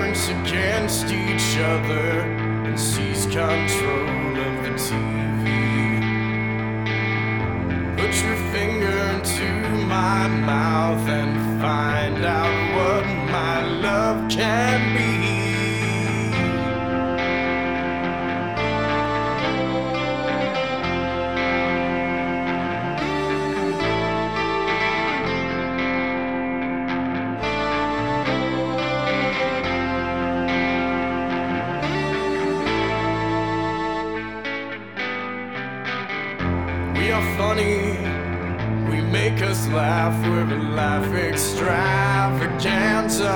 turns against each other and seize control of the TV. Put your finger into my mouth and find out what my love can be. We are funny, we make us laugh, we're a life extravaganza.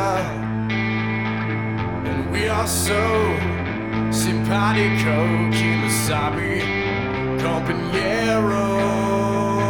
And we are so simpatico, Kimasabi, compañero.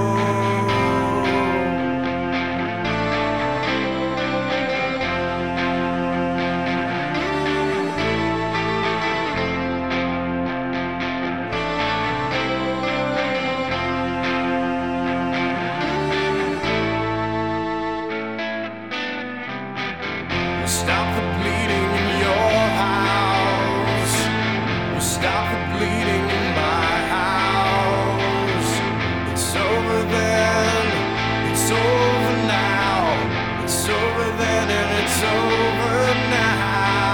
Stop the bleeding in your house. Stop the bleeding in my house. It's over then, it's over now. It's over then and it's over now.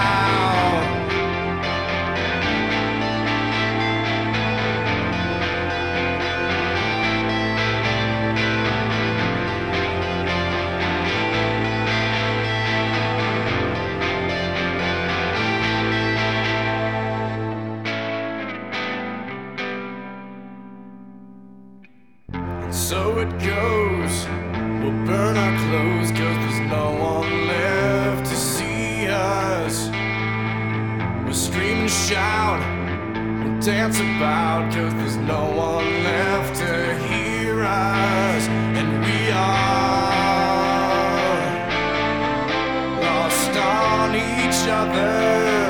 So it goes, we'll burn our clothes 'cause there's no one left to see us. We'll scream and shout, we'll dance about 'cause there's no one left to hear us. And we are lost on each other.